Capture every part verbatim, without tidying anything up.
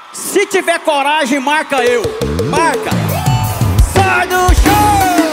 Se tiver coragem, marca eu. Marca. Sai do chão.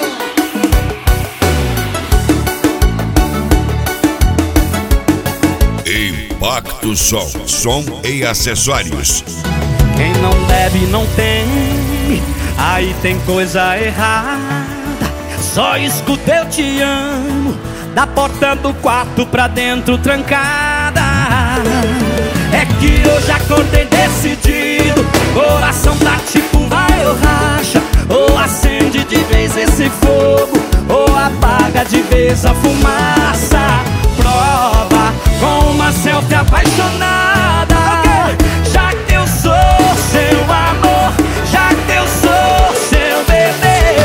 Impacto Som, som e acessórios. Quem não deve não tem, aí tem coisa errada. Só escuta eu te amo, da porta do quarto pra dentro trancada. É que eu já acordei decidido, coração tá tipo vai ou racha, ou acende de vez esse fogo, ou apaga de vez a fumaça. Prova com uma selfie apaixonada, já que eu sou seu amor, já que eu sou seu bebê.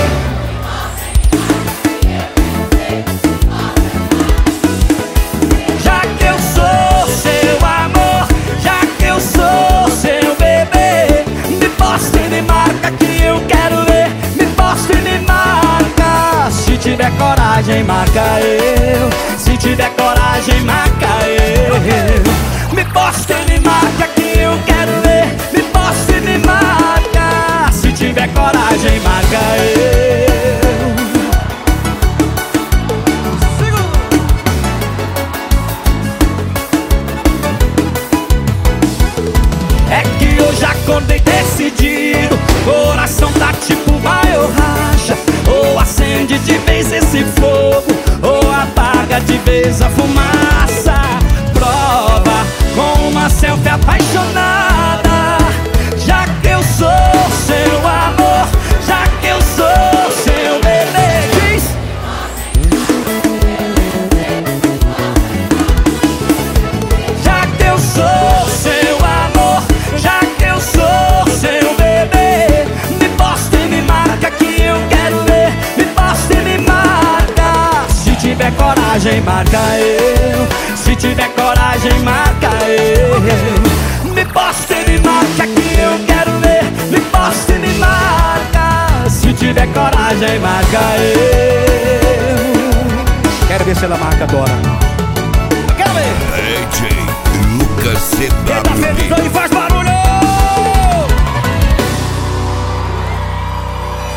Já que eu sou seu amor, já que eu sou seu bebê, me posta e me marca que eu quero ver. Me posta e me marca. Se tiver coragem, marca eu. Se tiver coragem, marca eu. Me posta e me marca que eu quero ver. Me posta e me marca. Se tiver coragem, marca eu. É que eu já acordei decidido, coração tá tipo vai ou racha, ou acende de vez esse fogo, ou apaga de vez a fumaça. Prova com uma selfie apaixonada, já que eu sou seu amor, já que eu sou seu bebê. Diz. Já que eu sou seu amor, já que eu sou seu bebê, me posta e me marca que eu quero ver. Me posta e me marca. Se tiver coragem, marca eu. Se tiver coragem, marca eu. Me posta e me marca que eu quero ver. Me posta e me marca. Se tiver coragem, marca eu. Quero ver se ela marca agora.